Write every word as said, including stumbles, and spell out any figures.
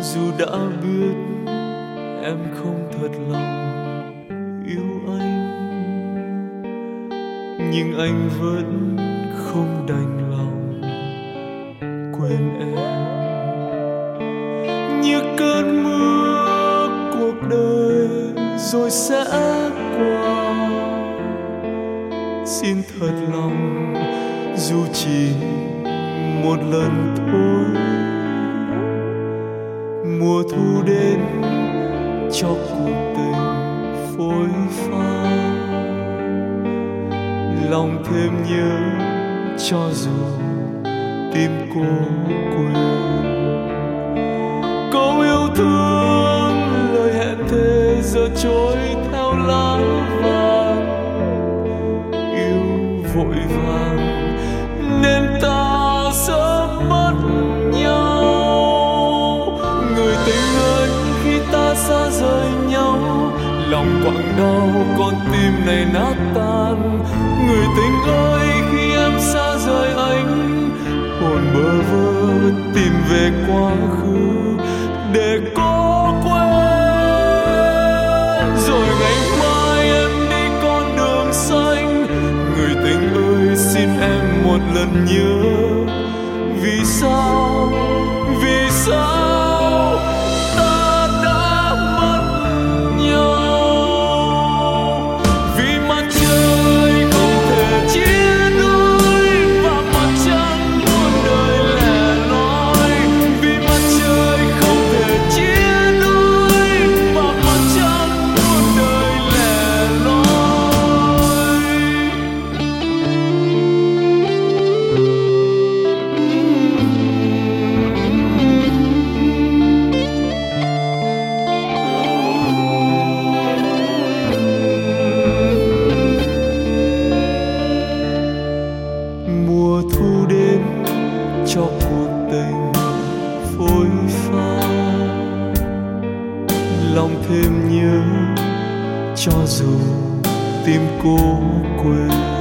Dù đã biết em không thật lòng yêu anh, nhưng anh vẫn không đành lòng quên em. Như cơn mưa cuộc đời rồi sẽ qua, xin thật lòng dù chỉ một lần thôi. Mùa thu đến cho cuộc tình phôi pha, lòng thêm nhớ cho dù tim cô quên. Câu yêu thương lời hẹn thề giờ trôi theo lá vàng, yêu vội vàng nên ta sớm mất nhau. Người tình ơi, khi ta xa rời nhau, lòng quặn đau con tim này nát tan. Người tình ơi, khi em xa rời anh, hồn bơ vơ tìm về quá khứ để cố quên. Rồi ngày mai em đi con đường xanh, người tình ơi xin em một lần nhớ. Vì sao, vì sao ta đã mất nhau? Vì mặt trời không thể chia đôi và mặt trăng muôn đời lẻ loi. Vì mặt trời không thể chia đôi và mặt trăng muôn đời lẻ loi. Mùa thu đến cho cuộc tình phôi pha, lòng thêm nhớ cho dù tim cô quên.